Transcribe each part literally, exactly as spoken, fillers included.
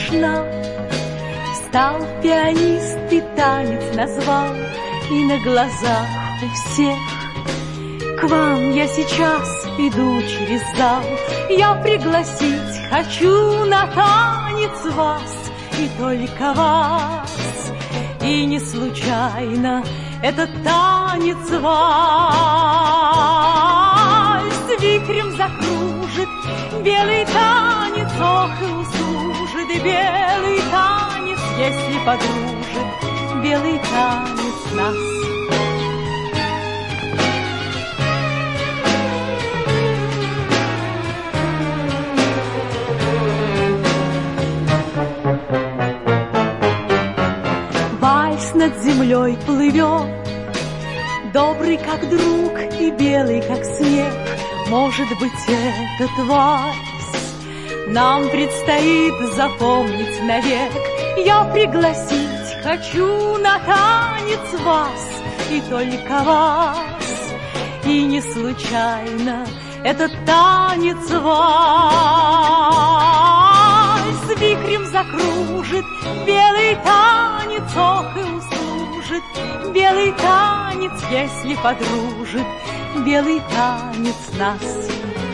смешна. Стал пианист и танец назвал, и на глазах у всех. К вам я сейчас иду через зал, я пригласить хочу на танец вас, и только вас. И не случайно этот танец вальс вихрем закружит, белый танец, ох, и услужит, и белый танец, если подружит белый танец нас. Вальс над землей плывет, добрый как друг и белый как снег. Может быть, этот вальс нам предстоит запомнить навек. Я пригласить хочу на танец вас, и только вас. И не случайно этот танец вальс вихрем закружит, белый танец, ох, и услужит белый танец, если подружит белый танец нас.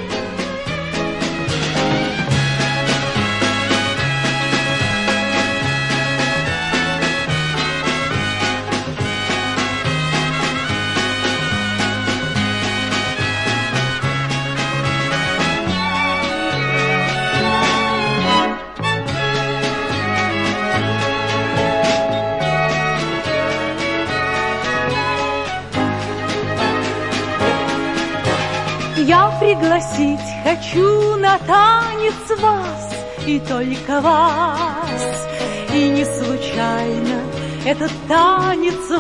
Я пригласить хочу на танец вас, и только вас. И не случайно этот танец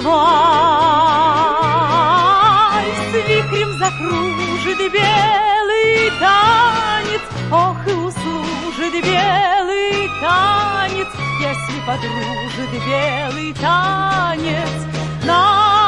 вальс вихрем закружит белый танец, ох, и услужит белый танец, если подружит белый танец. На